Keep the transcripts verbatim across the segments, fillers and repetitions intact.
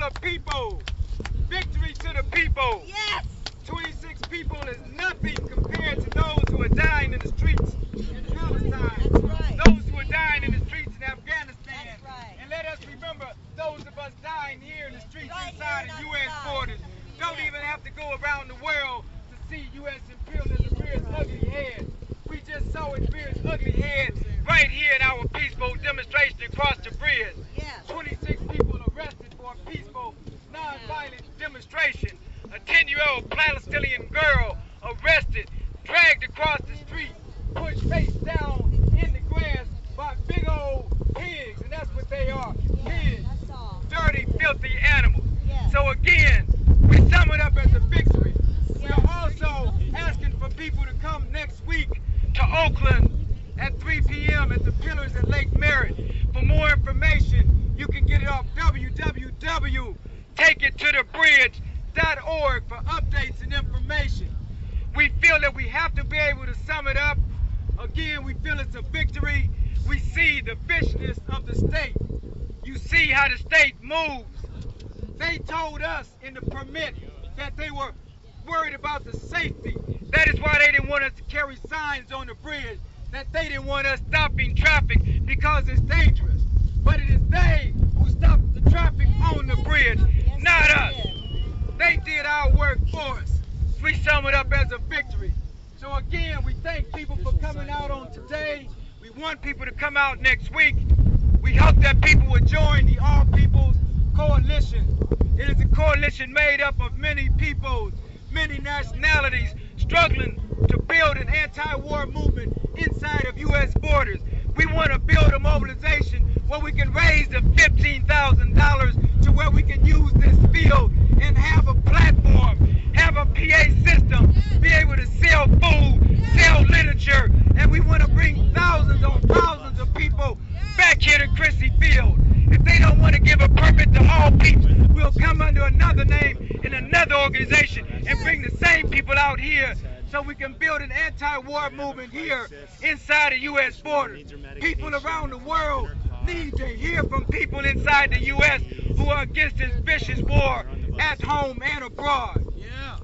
the people. Victory to the people. Yes. twenty-six people is nothing compared to those who are dying in the streets in Palestine. That's right. Those who are dying in the streets in Afghanistan. That's right. And let us remember those of us dying here in the streets Right inside here the in U our S side. borders. Don't Yes. even have to go around the world to see U S imperialism rear its ugly head. We just saw it rear its ugly head right here in our peaceful demonstration across the bridge. Yes. twenty-six people arrested for a peaceful, non-violent demonstration. A ten-year-old Palestinian girl arrested, dragged across the street, pushed face down in the grass by big old pigs, and that's what they are, pigs. That's all. Dirty, filthy animals. Yes. So again, we sum it up as a victory. We Yes. are also asking for people to come next week to Oakland at three p m at the Pillars at Lake Merritt. For more information, you can get it off w w w dot take it to the bridge dot org for updates and information. We feel that we have to be able to sum it up. Again, we feel it's a victory. We see the viciousness of the state. You see how the state moves. They told us in the permit that they were worried about the safety. That is why they didn't want us to carry signs on the bridge, that they didn't want us stopping traffic because it's dangerous. But it is they who stopped the traffic on the bridge, Yes, not they us. did. They did our work for us. We sum it up as a victory. So again, we thank people for coming out on today. We want people to come out next week. We hope that people will join the All Peoples Coalition. It is a coalition made up of many peoples, many nationalities, struggling to build an anti-war movement inside of U S borders. We want to build a mobilization where we can raise the fifteen thousand dollars to where we can use this field and have a platform, have a P A system, be able to sell food, sell literature, and we want to bring thousands on thousands of people back here to Chrissy Field. If they don't want to give a permit to all people, we'll come under another name in another organization and bring the same people out here so we can build an anti-war movement here inside the U S borders. People around the world need to hear from people inside the U S who are against this vicious war at home and abroad. Yeah.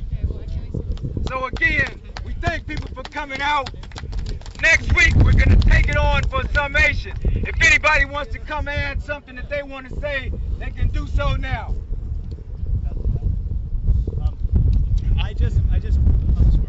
So again, we thank people for coming out. Next week, we're going to take it on for summation. If anybody wants to come add something that they want to say, they can do so now. Um, I just, I just